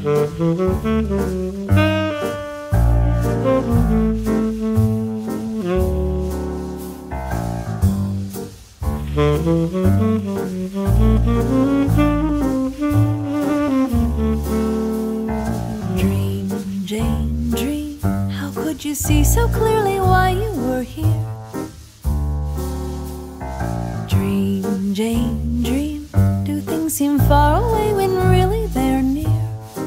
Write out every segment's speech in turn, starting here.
Dream, Jane, dream. How could you see so clearly why you were here? Dream, Jane, dream. Do things seem far away when really they're near?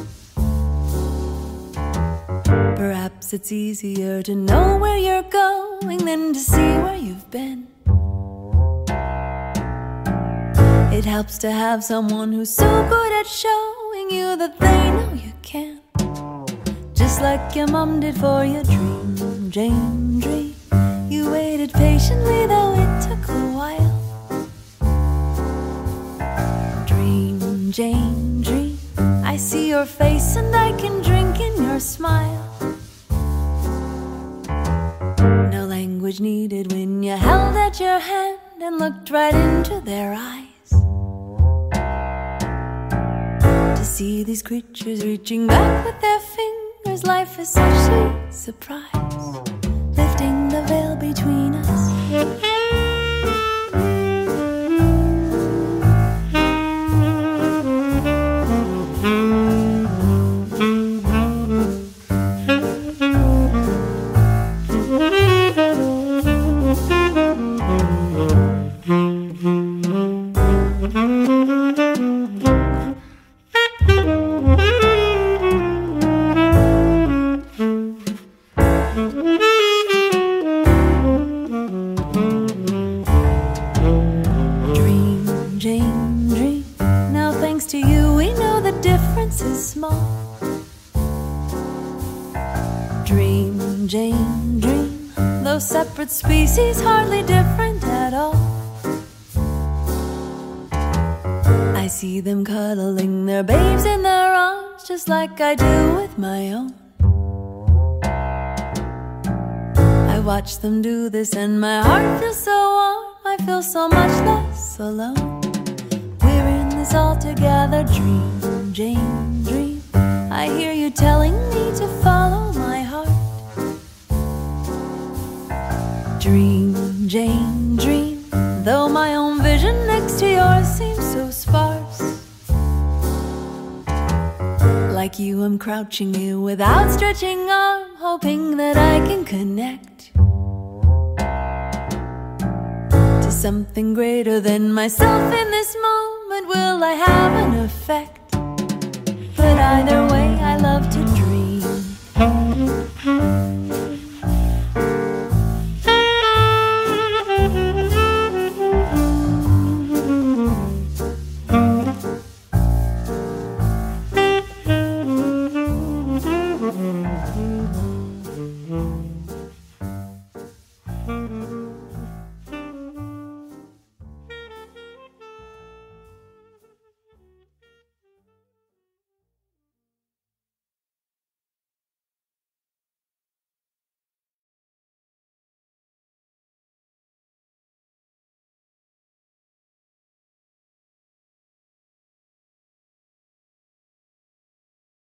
Perhaps it's easier to know where you're going than to see where you've been. It helps to have someone who's so good at showing you that they know you can. Just like your mom did for your dream, Jane, dream. You waited patiently though it took a while. Dream, Jane, dream. I see your face and I can drink in your smile. No language needed when you held out your hand and looked right into their eyes. To see these creatures reaching back with their fingers, life is such sweet surprise, lifting the veil between us. Separate species, hardly different at all. I see them cuddling their babes in their arms, just like I do with my own. I watch them do this and my heart feels so warm. I feel so much less alone. We're in this all together. Dream, Jane, dream. I hear you telling me to follow my heart. Dream, Jane, dream. Though my own vision next to yours seems so sparse. Like you, I'm crouching here with outstretching arm, hoping that I can connect to something greater than myself in this moment. Will I have an effect? But either way, I love to dream.